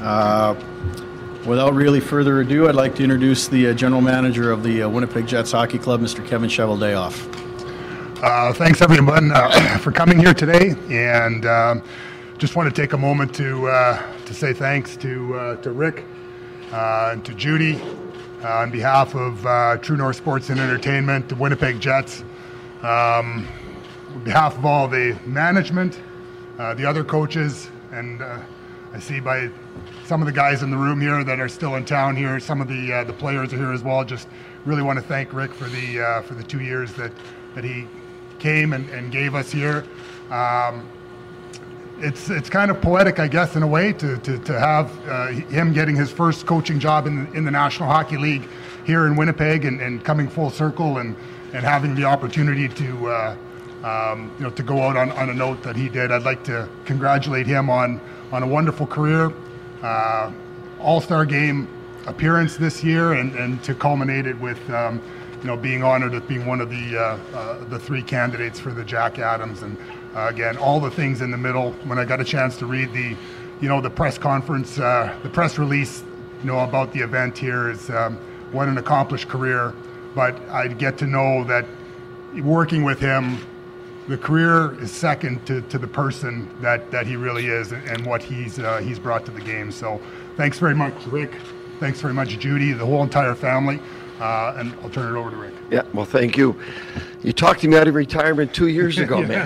Without really further ado, I'd like to introduce the General Manager of the Winnipeg Jets Hockey Club, Mr. Kevin Cheveldayoff. Thanks everyone for coming here today, and just want to take a moment to say thanks to Rick and to Judy on behalf of True North Sports and Entertainment, the Winnipeg Jets, on behalf of all the management, the other coaches, and I see by some of the guys in the room here that are still in town here, some of the players are here as well. Just really want to thank Rick for the 2 years that he came and gave us here. It's kind of poetic, I guess, in a way, to have him getting his first coaching job in the National Hockey League here in Winnipeg and coming full circle and having the opportunity to go out on a note that he did. I'd like to congratulate him on a wonderful career, All-Star Game appearance this year, and to culminate it with being honored as being one of the three candidates for the Jack Adams. And again, all the things in the middle. When I got a chance to read the press conference, the press release, about the event here, is what an accomplished career. But I get to know that working with him, the career is second to the person that he really is and what he's brought to the game. So thanks very much, Rick. Thanks very much, Judy, the whole entire family. And I'll turn it over to Rick. Yeah, well, thank you. You talked to me out of retirement 2 years ago, man.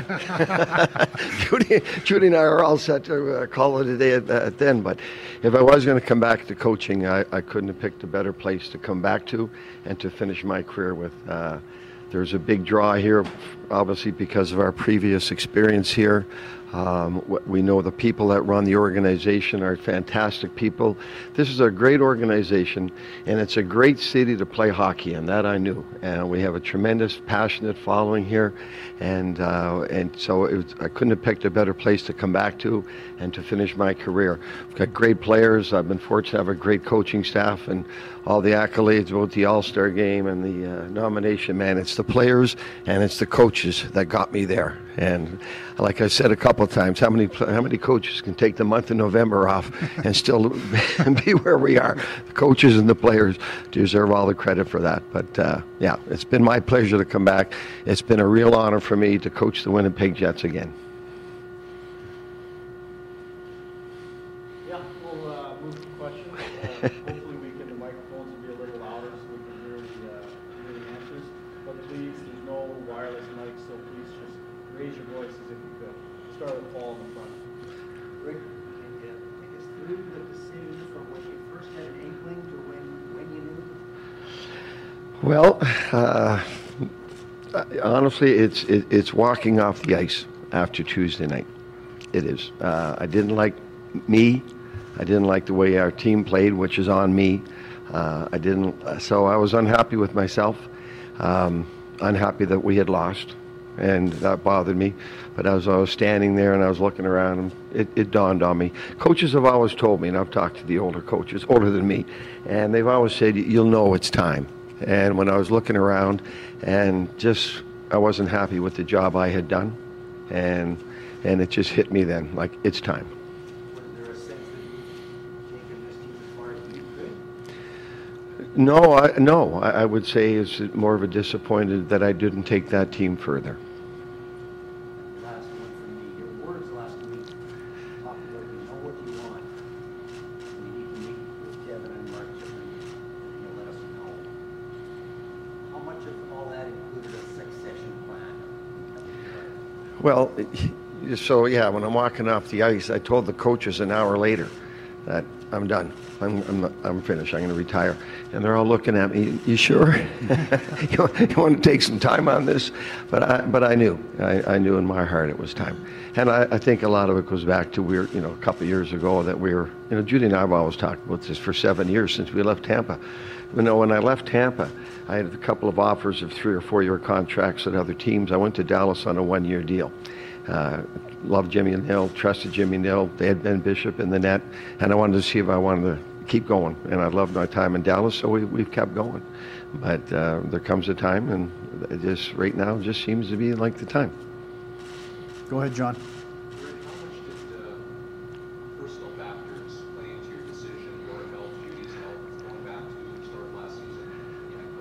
Judy and I are all set to call it a day at then. But if I was going to come back to coaching, I couldn't have picked a better place to come back to and to finish my career with. There's a big draw here, obviously, because of our previous experience here. We know the people that run the organization are fantastic people. This is a great organization, and it's a great city to play hockey in. That I knew. And we have a tremendous, passionate following here, and so I couldn't have picked a better place to come back to and to finish my career. We've got great players. I've been fortunate to have a great coaching staff, and all the accolades about the All-Star Game and the nomination. Man, it's the players and it's the coaches that got me there. And like I said a couple of times, how many coaches can take the month of November off and still be where we are? The coaches and the players deserve all the credit for that. But yeah, it's been my pleasure to come back. It's been a real honor for me to coach the Winnipeg Jets again. Yeah, we'll move to questions. Hopefully the microphones will be a little louder so we can hear the answers. But please, there's no wireless mic, so please just raise your voices if you could. Start with Paul in the front. Rick, can you take us through the decision from when you first had an inkling to when you knew? Well, honestly, it's walking off the ice after Tuesday night. It is. I didn't like me. I didn't like the way our team played, which is on me. So I was unhappy with myself, unhappy that we had lost, and that bothered me. But as I was standing there and I was looking around, it dawned on me. Coaches have always told me, and I've talked to the older coaches, older than me, and they've always said, you'll know it's time. And when I was looking around and I wasn't happy with the job I had done, and it just hit me then, like, it's time. Was there a sense that you've taken this team as far as you could? No, I would say it's more of a disappointed that I didn't take that team further. Last one from me. Your words last week talked about you know what you want. We need to meet with Kevin and Mark and you'll let us know. How much of all that included a succession plan? Well, so yeah, when I'm walking off the ice, I told the coaches an hour later that I'm done. I'm finished. I'm going to retire. And they're all looking at me. You sure? you want to take some time on this? But I knew. I knew in my heart it was time. And I think a lot of it goes back to a couple of years ago that Judy and I have always talked about this for 7 years since we left Tampa. When I left Tampa, I had a couple of offers of 3 or 4 year contracts at other teams. I went to Dallas on a 1 year deal. Loved Jimmy Nill, trusted Jimmy Nill. They had Ben Bishop in the net, and I wanted to see if I wanted to keep going. And I loved my time in Dallas, so we've kept going. But there comes a time, and it just right now just seems to be like the time. Go ahead, John. How much did personal factors play into your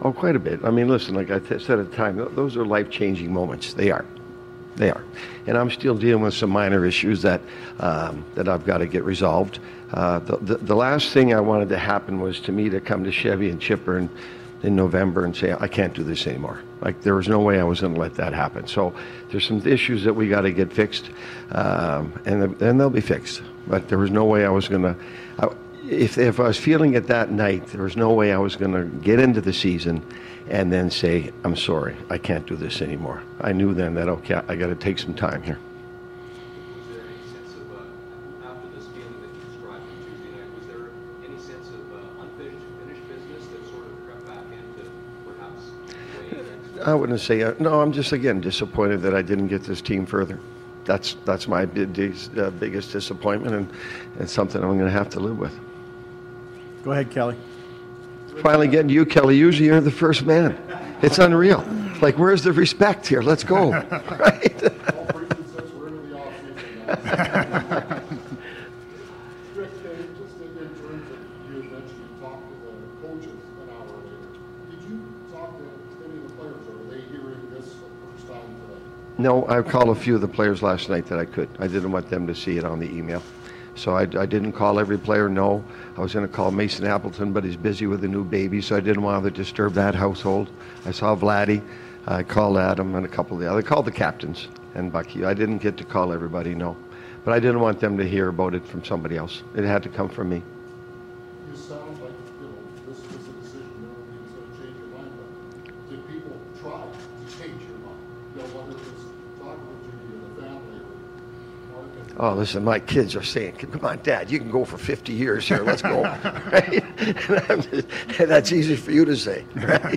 Oh, quite a bit. I mean, listen, like I said at the time, those are life-changing moments. They are. They are. And I'm still dealing with some minor issues that I've got to get resolved. The last thing I wanted to happen was to me to come to Chevy and Chipper in November and say, I can't do this anymore. Like, there was no way I was going to let that happen. So there's some issues that we got to get fixed, and they'll be fixed. But there was no way I was going to, if I was feeling it that night, there was no way I was going to get into the season and then say, I'm sorry, I can't do this anymore. I knew then that, okay, I got to take some time here. Was there any sense of, after this feeling that you described on Tuesday night, was there any sense of unfinished business that sort of crept back into perhaps weighing against? I wouldn't say, no, I'm just, again, disappointed that I didn't get this team further. That's my biggest disappointment, and it's something I'm going to have to live with. Go ahead, Kelly. Finally getting to you, Kelly. Usually you're the first man. It's unreal. Like, where's the respect here? Let's go. Right? All Brendan says we're into the off-season now. Rick, just in terms of, you had mentioned you talked to the coaches an hour later. Did you talk to any of the players, or are they hearing this for the first time today? No, I called a few of the players last night that I could. I didn't want them to see it on the email. So I didn't call every player, no. I was going to call Mason Appleton, but he's busy with a new baby, so I didn't want to disturb that household. I saw Vladdy. I called Adam and a couple of the others. I called the captains and Bucky. I didn't get to call everybody, no. But I didn't want them to hear about it from somebody else. It had to come from me. You sound like, this was a decision no one was going to change your mind, but did people try to change your mind? Whether it was talking with you or the family or Mark and Oh, listen, my kids are saying, come on, Dad, you can go for 50 years here. Let's go. Right? And that's easy for you to say, right?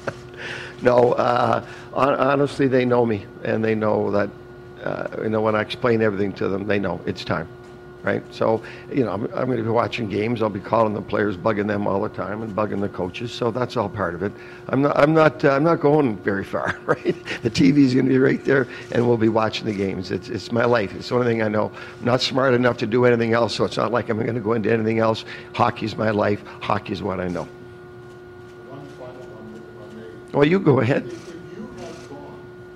No, honestly, they know me, and they know that, when I explain everything to them, they know it's time, right? So, I'm going to be watching games. I'll be calling the players, bugging them all the time, and bugging the coaches. So that's all part of it. I'm not going very far, right? The TV's going to be right there, and we'll be watching the games. It's my life. It's the only thing I know. I'm not smart enough to do anything else, so it's not like I'm going to go into anything else. Hockey's my life. Hockey's what I know. one final one, if I may. Well, you go ahead. If you had gone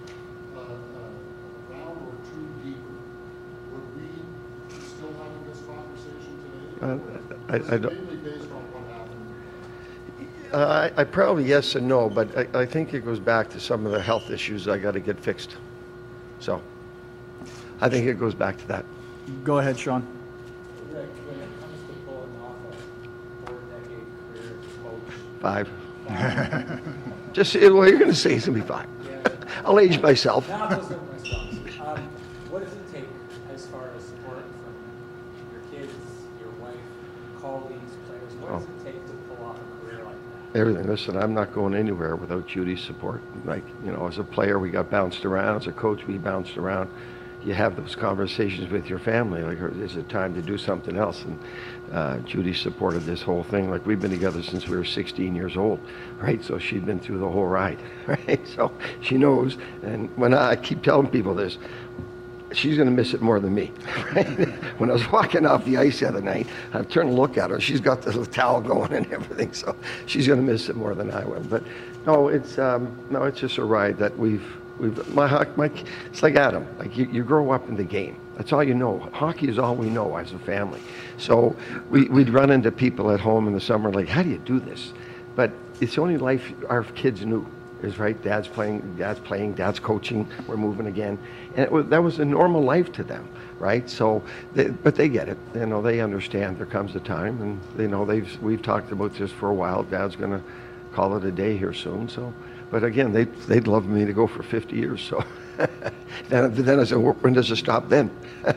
a round or two deeper, would we be still having this conversation today? I don't. Mainly based on what happened. I probably yes and no, but I think it goes back to some of the health issues I got to get fixed. So I think it goes back to that. Go ahead, Sean. Rick, when it comes to pulling off a 4-decade career as a coach, 5. Just well, you're going to say it's going to be 5. I'll age myself. Now those are my songs. What does it take as far as support from your kids, your wife, colleagues, players? What does it take to pull off a career like that? Everything. Listen, I'm not going anywhere without Judy's support. Like, as a player, we got bounced around. As a coach, we bounced around. You have those conversations with your family, like, is it time to do something else? And Judy supported this whole thing. Like, we've been together since we were 16 years old, right? So she'd been through the whole ride, right? So she knows. And when I keep telling people this, she's going to miss it more than me, right? When I was walking off the ice the other night, I turned to look at her. She's got the little towel going and everything, so she's going to miss it more than I will. But no, it's just a ride that it's like Adam. Like you grow up in the game. That's all you know. Hockey is all we know as a family. So we'd run into people at home in the summer like, how do you do this? But it's the only life our kids knew. Is right. Dad's playing. Dad's coaching. We're moving again, and that was a normal life to them, right? So, but they get it. They understand. There comes a time, and we've talked about this for a while. Dad's going to call it a day here soon. So, but again, they'd love me to go for 50 years. So, then I said, when does it stop? Then.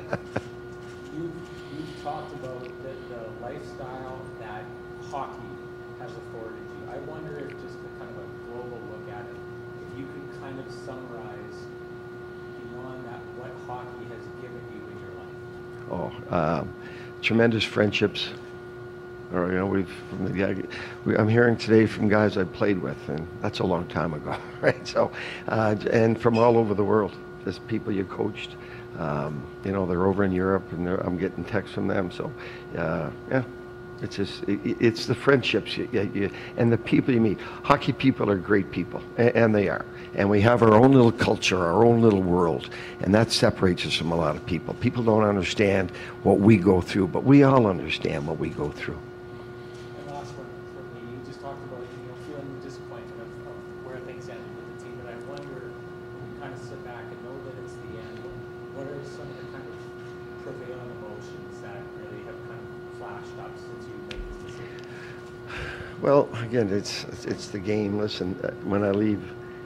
You've talked about the lifestyle that hockey has afforded you. I wonder if just kind of a global look at it, if you could kind of summarize beyond that what hockey has given you in your life. Tremendous friendships. Or, I'm hearing today from guys I played with, and that's a long time ago, right? So, and from all over the world, just people you coached. They're over in Europe, and I'm getting texts from them. So, yeah, It's the friendships and the people you meet. Hockey people are great people, and they are. And we have our own little culture, our own little world, and that separates us from a lot of people. People don't understand what we go through, but we all understand what we go through. And last one for me, you just talked about, feeling disappointed of where things ended with the team, and I wonder, when you kind of sit back and know that it's the end, what are some of the kind of prevailing emotions that really have kind of flashed up since you made this decision? Well, again, it's the game. Listen, when I leave,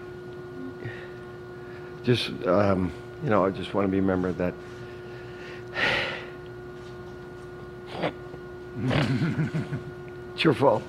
just I just want to be remembered that it's your fault.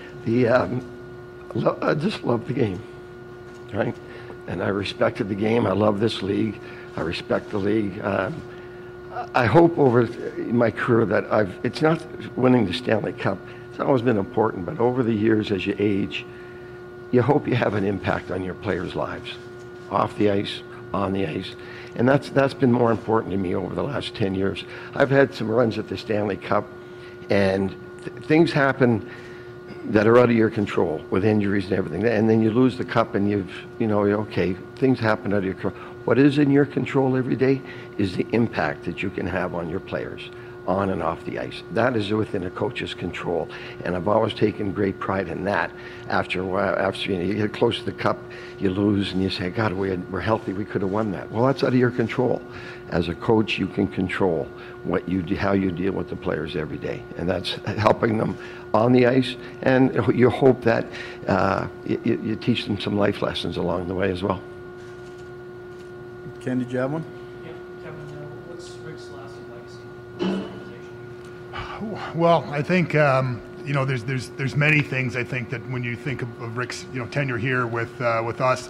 I just love the game, right? And I respected the game. I love this league. I respect the league. I hope over my career that it's not winning the Stanley Cup. It's always been important, but over the years as you age, you hope you have an impact on your players' lives, off the ice, on the ice. And that's been more important to me over the last 10 years. I've had some runs at the Stanley Cup, and things happen that are out of your control with injuries and everything. And then you lose the cup and okay, things happen out of your control. What is in your control every day is the impact that you can have on your players, on and off the ice. That is within a coach's control, and I've always taken great pride in that. After a while, you get close to the cup, you lose, and you say, God, we're healthy, we could have won that. Well, that's out of your control. As a coach, you can control how you deal with the players every day, and that's helping them on the ice, and you hope that you teach them some life lessons along the way as well. Ken, did you have one? Yeah, Kevin, what's Rick's lasting legacy in this organization? Well, I think there's many things. I think that when you think of Rick's tenure here with us,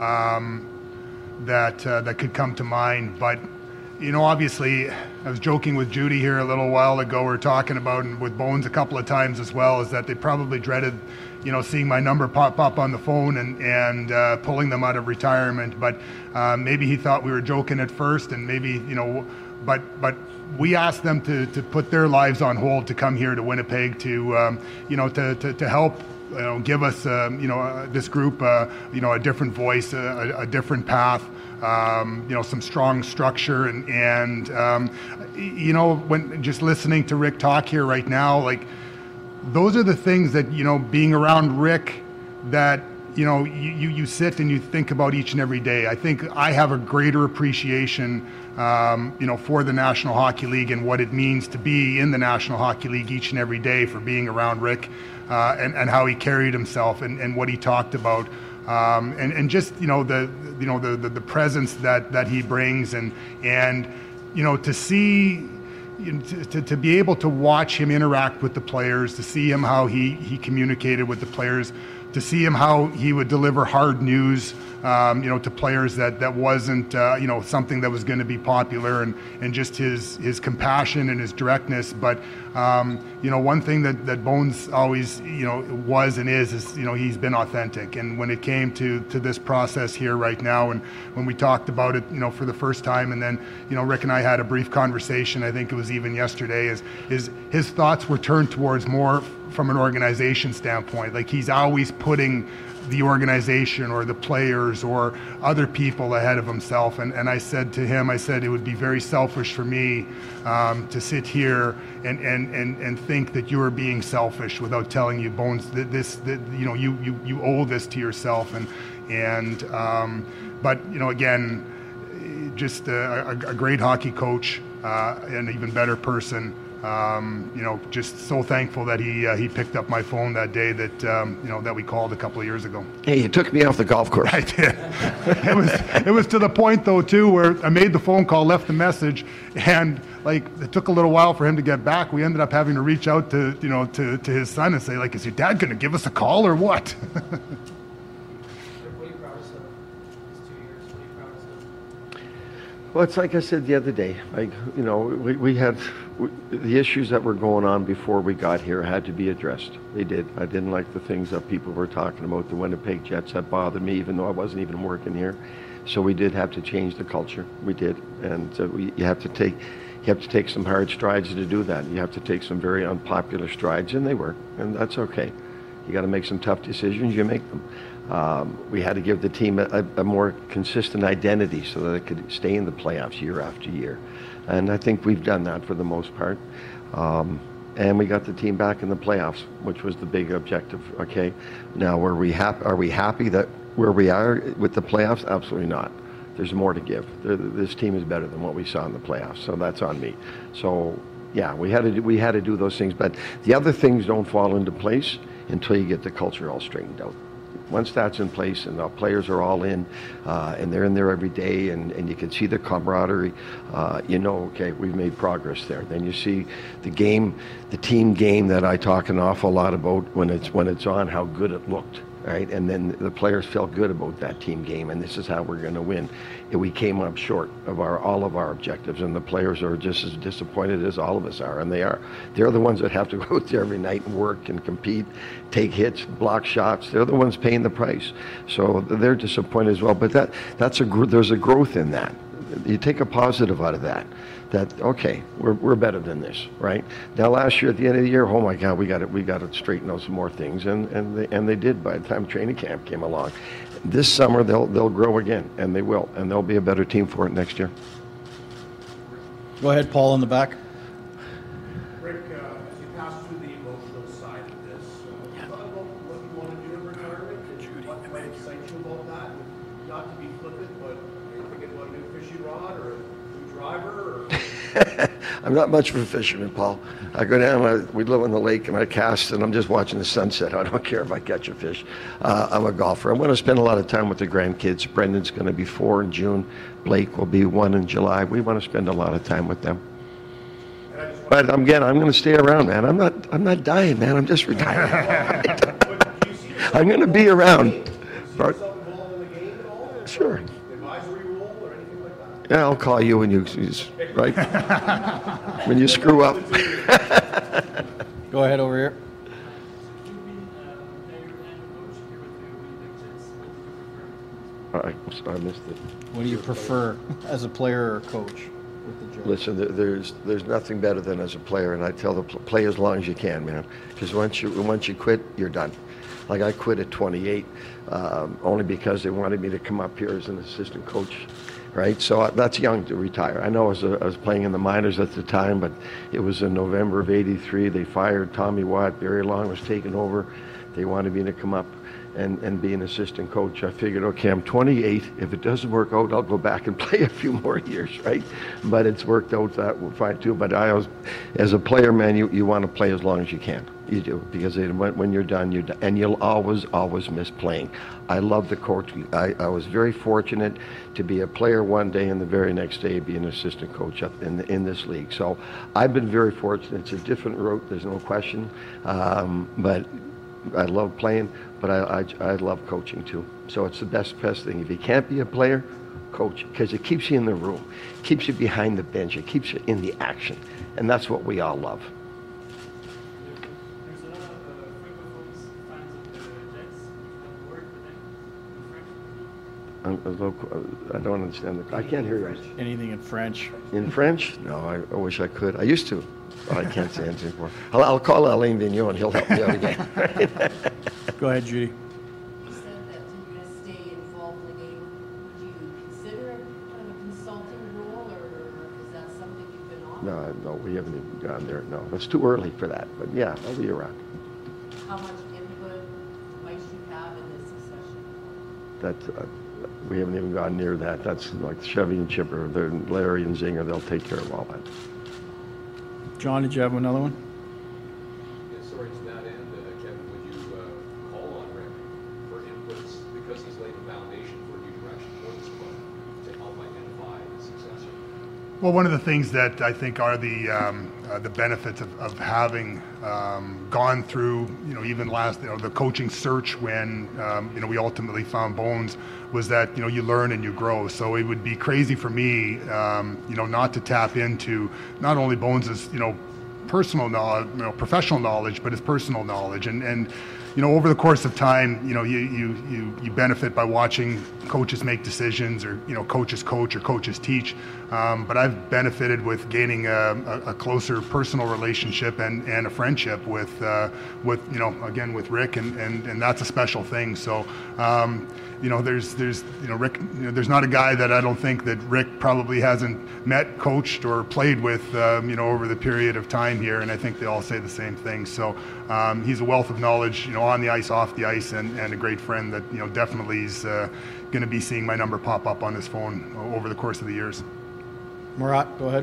that could come to mind. But obviously, I was joking with Judy here a little while ago. We were talking about, and with Bones a couple of times as well, is that they probably dreaded seeing my number pop up on the phone and pulling them out of retirement. But maybe he thought we were joking at first, and maybe but we asked them to put their lives on hold to come here to Winnipeg to help give us this group a different voice, a different path. Some strong structure and when just listening to Rick talk here right now, like, those are the things that being around Rick, that you sit and you think about each and every day. I think I have a greater appreciation for the National Hockey League and what it means to be in the National Hockey League each and every day, for being around Rick and how he carried himself and what he talked about. And just the presence that he brings and to see, to be able to watch him interact with the players, to see him how he communicated with the players, to see him how he would deliver hard news to players that wasn't something that was going to be popular, and just his compassion and his directness. But one thing that Bones always was and is he's been authentic. And when it came to this process here right now, and when we talked about it for the first time, and then Rick and I had a brief conversation, I think it was even yesterday, is his thoughts were turned towards more from an organization standpoint. Like, he's always putting the organization or the players or other people ahead of himself. And I said to him, it would be very selfish for me to sit here and think that you are being selfish without telling you, Bones, that you owe this to yourself. But again, just a great hockey coach, and an even better person. Just so thankful that he picked up my phone that day that we called a couple of years ago. Hey, you took me off the golf course. I did. It was to the point though too where I made the phone call, left the message, and it took a little while for him to get back. We ended up having to reach out to his son and say, is your dad going to give us a call or what? What are you proudest of these 2 years? What are you proudest of? Well, it's like I said the other day, we had the issues that were going on before we got here had to be addressed. They did. I didn't like the things that people were talking about, the Winnipeg Jets. That bothered me, even though I wasn't even working here. So we did have to change the culture. We did. And you have to take, You have to take some hard strides to do that. You have to take some very unpopular strides, and they were, and that's okay. You got to make some tough decisions. You make them. We had to give the team a more consistent identity so that it could stay in the playoffs year after year, and I think we've done that for the most part. And we got the team back in the playoffs, which was the big objective. Okay, now are we happy that where we are with the playoffs? Absolutely not. There's more to give. This team is better than what we saw in the playoffs, so that's on me. So yeah, we had to do those things, but the other things don't fall into place until you get the culture all straightened out. Once that's in place and the players are all in, and they're in there every day, and you can see the camaraderie, okay, we've made progress there. Then you see the game, the team game that I talk an awful lot about when it's on, how good it looked. Right, and then the players felt good about that team game, and this is how we're going to win. And we came up short of all of our objectives, and the players are just as disappointed as all of us are, and they are. They're the ones that have to go out there every night and work and compete, take hits, block shots. They're the ones paying the price, so they're disappointed as well. But there's a growth in that. You take a positive out of that. That okay, we're better than this, right? Now last year at the end of the year, oh my God, we got to straighten out some more things, and they did by the time training camp came along. This summer they'll grow again, and they will, and they'll be a better team for it next year. Go ahead, Paul, in the back. Rick, as you pass through the emotional side of this, you thought about what you want to do in retirement and what might excite you about that? Not to be flippant, but are you thinking about a new fishing rod or a new driver? Or I'm not much of a fisherman, Paul. I go down, we live on the lake, and I cast, and I'm just watching the sunset. I don't care if I catch a fish. I'm a golfer. I'm going to spend a lot of time with the grandkids. Brendan's going to be 4 in June. Blake will be 1 in July. We want to spend a lot of time with them. But I'm going to stay around, man. I'm not dying, man. I'm just retired. I'm going to be around. But, sure. Yeah, I'll call you when you, right? When you screw up. Go ahead over here. I missed it. What do you prefer as a player or coach with the job? Listen, there's nothing better than as a player, and I tell the play as long as you can, man. Because once you quit, you're done. Like I quit at 28, only because they wanted me to come up here as an assistant coach. Right, so that's young to retire. I know I was playing in the minors at the time, but it was in November of '83. They fired Tommy Watt. Barry Long was taking over. They wanted me to come up and be an assistant coach. I figured, okay, I'm 28. If it doesn't work out, I'll go back and play a few more years, right? But it's worked out that fine too. But as a player, man, you want to play as long as you can. You do, because when you're done, you're done. And you'll always miss playing. I love the coach. I was very fortunate to be a player one day and the very next day be an assistant coach up in this league. So I've been very fortunate. It's a different route, there's no question. But I love playing, but I love coaching too. So it's the best thing. If you can't be a player, coach, because it keeps you in the room, keeps you behind the bench, it keeps you in the action. And that's what we all love. I don't understand. I can't hear you. Anything in French? In French? No, I wish I could. I used to. But I can't say anything more. I'll call Alain Vigneault and he'll help me out again. Go ahead, Judy. You said that you're going to stay involved in the game. Would you consider a consulting role, or is that something you've been on? No, we haven't even gone there. No, it's too early for that. But yeah, I'll be around. How much input might you have in this succession? That we haven't even gone near that. That's like Chevy and Chipper, Larry and Zinger. They'll take care of all that. John, did you have another one? Yeah, sorry, to that end, Kevin, would you call on Rick for inputs, because he's laid the foundation for a new direction for this club, to help identify the successor? Well, one of the things that I think are the benefits of having gone through, even the coaching search when, we ultimately found Bones, was that, you learn and you grow. So it would be crazy for me, not to tap into not only Bones's, personal knowledge, professional knowledge, but his personal knowledge. And over the course of time, you benefit by watching coaches make decisions, or coaches coach or coaches teach. But I've benefited with gaining a closer personal relationship and a friendship with again with Rick, and that's a special thing. So. There's Rick. There's not a guy that I don't think that Rick probably hasn't met, coached, or played with, over the period of time here. And I think they all say the same thing. So he's a wealth of knowledge, on the ice, off the ice, and a great friend that definitely is going to be seeing my number pop up on his phone over the course of the years. Murat, go ahead.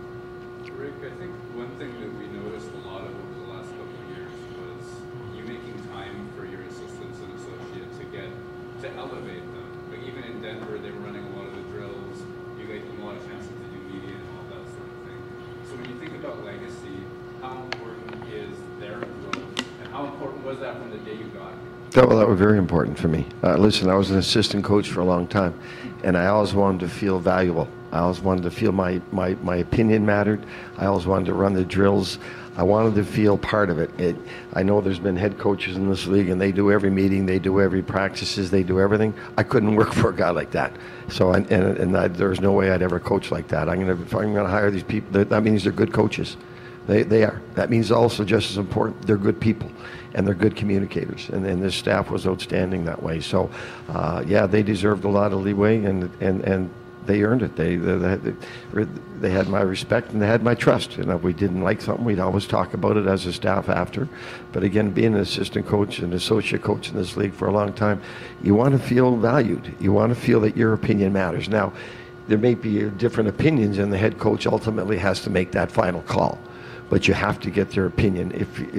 Rick, I think one thing that we noticed a lot of over the last couple of years was you making time for your assistants and associates to elevate them. Like even in Denver, they were running a lot of the drills. You gave them a lot of chances to do media and all that sort of thing. So when you think about legacy, how important is their growth, and how important was that from the day you got here? Well, that was very important for me. Listen, I was an assistant coach for a long time, and I always wanted to feel valuable. I always wanted to feel my opinion mattered. I always wanted to run the drills. I wanted to feel part of it. I know there's been head coaches in this league, and they do every meeting, they do every practices, they do everything. I couldn't work for a guy like that. So, there's no way I'd ever coach like that. If I'm gonna hire these people, that means they're good coaches. They are. That means also, just as important, they're good people, and they're good communicators. And this staff was outstanding that way. So, they deserved a lot of leeway, and they earned it. They had my respect, and they had my trust. And if we didn't like something, we'd always talk about it as a staff after. But again, being an assistant coach and associate coach in this league for a long time, you want to feel valued. You want to feel that your opinion matters. Now, there may be different opinions, and the head coach ultimately has to make that final call. But you have to get their opinion.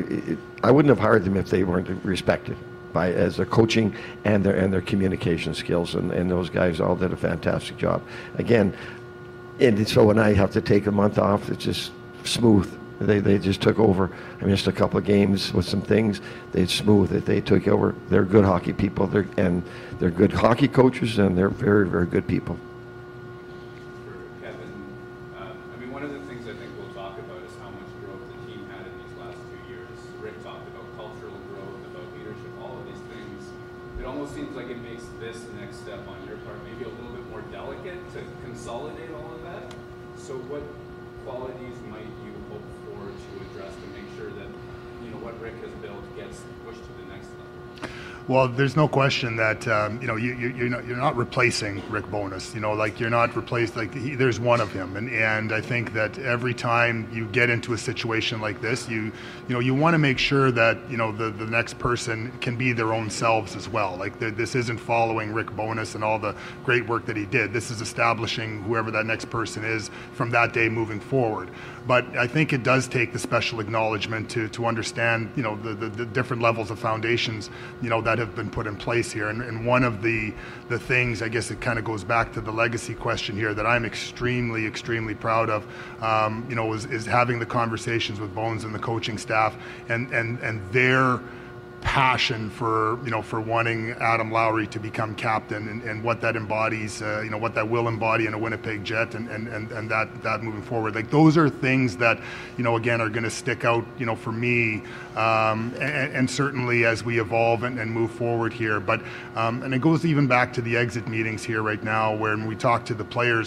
I wouldn't have hired them if they weren't respected as a coaching and their communication skills, and those guys all did a fantastic job. Again, and so when I have to take a month off, it's just smooth. They just took over. I missed a couple of games with some things. They smooth it. They took over. They're good hockey people. They're good hockey coaches, and they're very, very good people. For Kevin, one of the things I think we'll talk about is how much growth the team had in these last 2 years. Rick talked about cultural growth, about leadership, all of these things. It almost seems like it makes this next step on your part maybe a little bit more delicate to consolidate all of that. So what qualities might you hope for to address to make sure that what Rick has built gets pushed to the next level? Well, there's no question that you're not replacing Rick Bowness. You're not replaced. There's one of him, and I think that every time you get into a situation like this, you want to make sure that the next person can be their own selves as well. This isn't following Rick Bowness and all the great work that he did. This is establishing whoever that next person is from that day moving forward. But I think it does take the special acknowledgement to understand the different levels of foundations that have been put in place here. And one of the things, I guess it kind of goes back to the legacy question here, that I'm extremely, extremely proud of, is having the conversations with Bones and the coaching staff and their passion for wanting Adam Lowry to become captain, and what that embodies, what that will embody in a Winnipeg Jet, and that moving forward. Those are things that again are going to stick out for me, and certainly as we evolve and move forward here. But and it goes even back to the exit meetings here right now, when we talk to the players,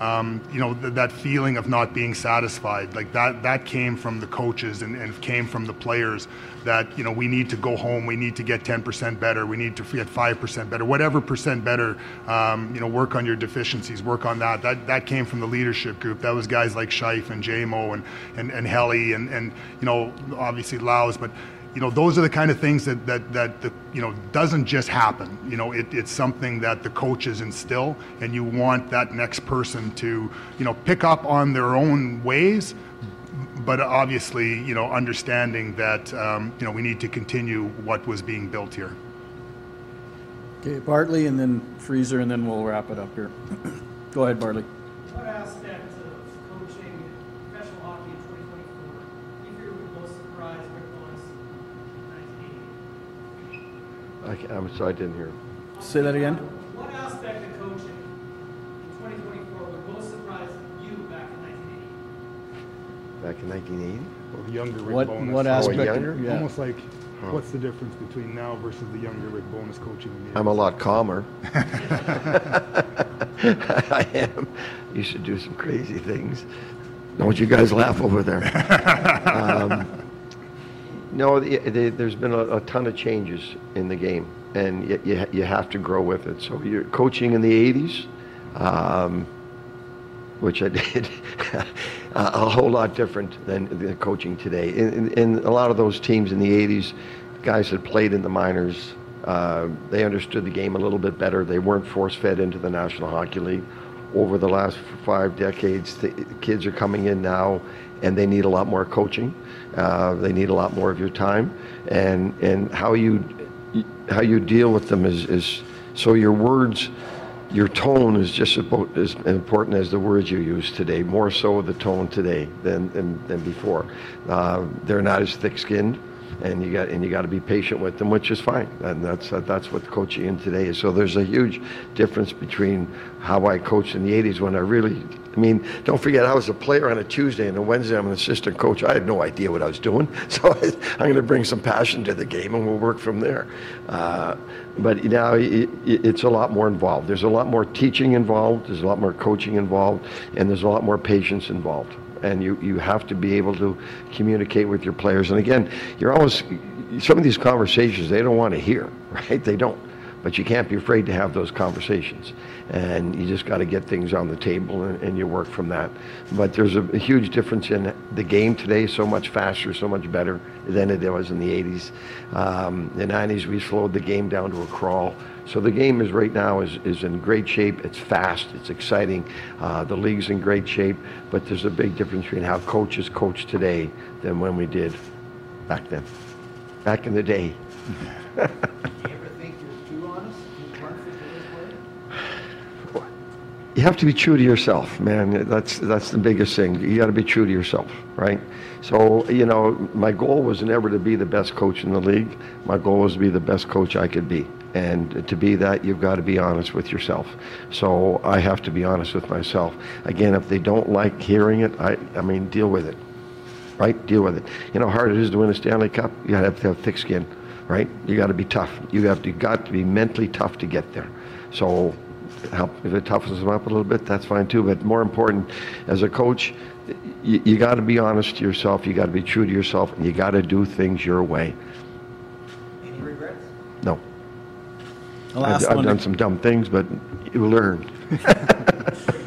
that feeling of not being satisfied, that came from the coaches and came from the players, that we need to go home, we need to get 10% better, we need to get 5% better, whatever percent better, work on your deficiencies, work on that came from the leadership group. That was guys like Scheif and JMO and Helly and obviously Laus, but those are the kind of things that doesn't just happen. It's something that the coaches instill, and you want that next person to pick up on their own ways, but obviously, understanding that, we need to continue what was being built here. Okay, Bartley, and then Freezer, and then we'll wrap it up here. Go ahead, Bartley. What aspect of coaching professional hockey in 2024 do you feel the most surprised Rick Bowness in 1980? I'm sorry, I didn't hear. Say that again. What aspect of coaching in 2024 would most surprise you back in 1980? Back in 1980? Well, the younger Rick What Bowness. what aspect? younger? Yeah. Almost like, what's the difference between now versus the younger Rick Bowness coaching in the I'm a lot calmer. I am. Used to do some crazy things. Don't you guys laugh over there. No, there's been a ton of changes in the game, and you have to grow with it. So you're coaching in the 80s, which I did, a whole lot different than the coaching today. In a lot of those teams in the 80s, guys that played in the minors, they understood the game a little bit better. They weren't force-fed into the National Hockey League. Over the last 5 decades, the kids are coming in now, and they need a lot more coaching. They need a lot more of your time, and how you deal with them is so your words, your tone is just about as important as the words you use today. More so the tone today than before. They're not as thick-skinned. And you got to be patient with them, which is fine, and that's what coaching in today is. So there's a huge difference between how I coached in the 80s when I mean, don't forget, I was a player on a Tuesday, and a Wednesday I'm an assistant coach. I had no idea what I was doing, so I'm going to bring some passion to the game, and we'll work from there. But now it's a lot more involved. There's a lot more teaching involved. There's a lot more coaching involved, and there's a lot more patience involved. And you have to be able to communicate with your players. And again, some of these conversations they don't want to hear, right? They don't. But you can't be afraid to have those conversations. And you just got to get things on the table and you work from that. But there's a huge difference in the game today, so much faster, so much better than it was in the 80s. The 90s, we slowed the game down to a crawl. So the game is right now is in great shape. It's fast. It's exciting. The league's in great shape. But there's a big difference between how coaches coach today than when we did back then. Back in the day. Do you ever think you're too honest? Too blunt for this way? You have to be true to yourself, man. That's the biggest thing. You got to be true to yourself, right? So, my goal was never to be the best coach in the league. My goal was to be the best coach I could be. And to be that, you've got to be honest with yourself. So I have to be honest with myself. Again, if they don't like hearing it, I mean, deal with it, right? Deal with it. You know how hard it is to win a Stanley Cup? You got to have thick skin, right? You got to be tough. You got to be mentally tough to get there. So if it toughens them up a little bit, that's fine too. But more important, as a coach, you got to be honest to yourself. You got to be true to yourself, and you got to do things your way. Any regrets? No. I've done some dumb things, but you learn. What can you tell us about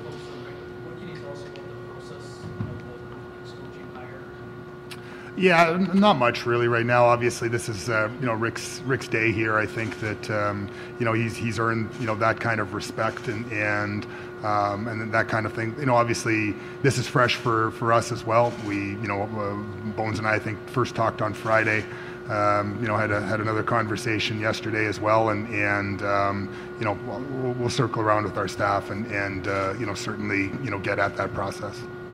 the process of the coaching hire? Yeah, not much really right now. Obviously, this is Rick's day here. I think that he's earned that kind of respect and that kind of thing. Obviously, this is fresh for us as well. We Bones and I think first talked on Friday. Had another conversation yesterday as well, and we'll circle around with our staff and certainly get at that process.